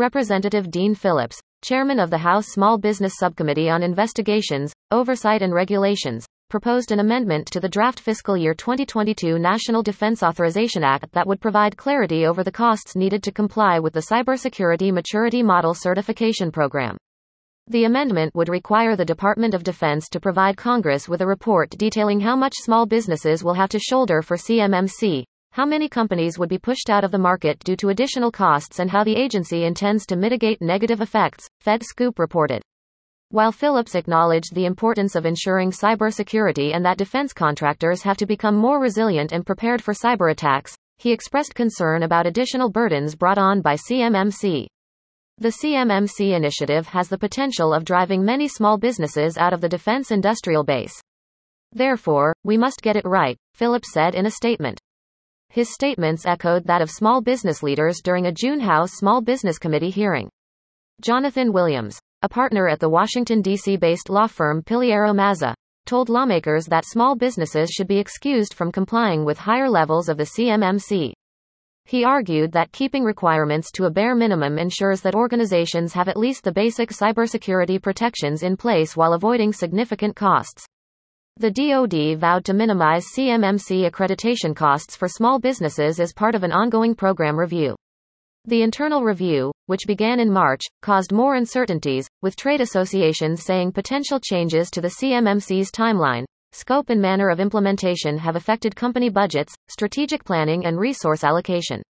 Representative Dean Phillips, chairman of the House Small Business Subcommittee on Investigations, Oversight and Regulations, proposed an amendment to the draft fiscal year 2022 National Defense Authorization Act that would provide clarity over the costs needed to comply with the Cybersecurity Maturity Model Certification Program. The amendment would require the Department of Defense to provide Congress with a report detailing how much small businesses will have to shoulder for CMMC, how many companies would be pushed out of the market due to additional costs, and how the agency intends to mitigate negative effects, FedScoop reported. While Phillips acknowledged the importance of ensuring cybersecurity and that defense contractors have to become more resilient and prepared for cyber attacks, he expressed concern about additional burdens brought on by CMMC. The CMMC initiative has the potential of driving many small businesses out of the defense industrial base. Therefore, we must get it right, Phillips said in a statement. His statements echoed that of small business leaders during a June House Small Business Committee hearing. Jonathan Williams, a partner at the Washington, D.C.-based law firm Piliero Mazza, told lawmakers that small businesses should be excused from complying with higher levels of the CMMC. He argued that keeping requirements to a bare minimum ensures that organizations have at least the basic cybersecurity protections in place while avoiding significant costs. The DoD vowed to minimize CMMC accreditation costs for small businesses as part of an ongoing program review. The internal review, which began in March, caused more uncertainties, with trade associations saying potential changes to the CMMC's timeline, scope and manner of implementation have affected company budgets, strategic planning and resource allocation.